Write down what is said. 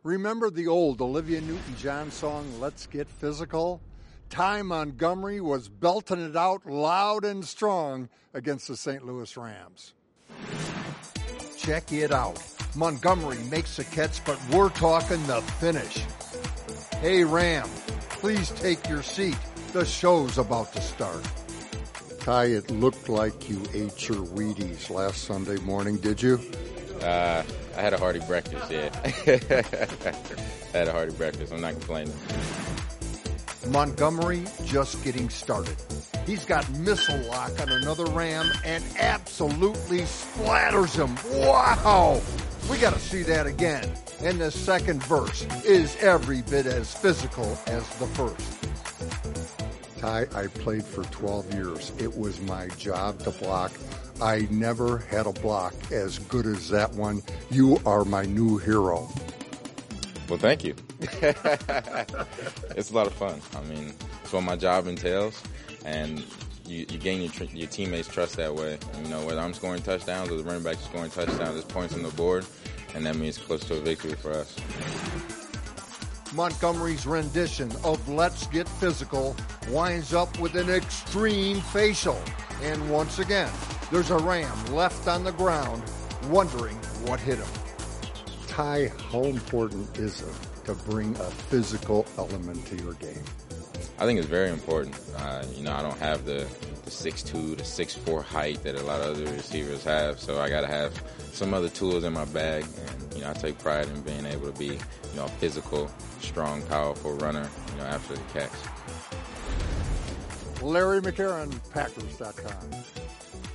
Remember the old Olivia Newton-John song, Let's Get Physical? Ty Montgomery was belting it out loud and strong against the St. Louis Rams. Check it out. Montgomery makes the catch, but we're talking the finish. Hey, Ram, please take your seat. The show's about to start. Ty, it looked like you ate your Wheaties last Sunday morning, did you? I had a hearty breakfast, yeah. I had a hearty breakfast. I'm not complaining. Montgomery just getting started. He's got missile lock on another Ram and absolutely splatters him. Wow! We got to see that again. And the second verse is every bit as physical as the first. Ty, I played for 12 years. It was my job to block. I never had a block as good as that one. You are my new hero. Well, thank you. It's a lot of fun. I mean, it's what my job entails, and you gain your teammates' trust that way. And, you know, whether I'm scoring touchdowns or the running back is scoring touchdowns, there's points on the board, and that means close to a victory for us. Montgomery's rendition of Let's Get Physical winds up with an extreme facial. And once again, there's a Ram left on the ground wondering what hit him. Ty, how important is it to bring a physical element to your game? I think it's very important. You know, I don't have the 6'2", the 6'4" height that a lot of other receivers have, so I got to have some other tools in my bag. And, you know, I take pride in being able to be, you know, a physical, strong, powerful runner, you know, after the catch. Larry McCarron, Packers.com.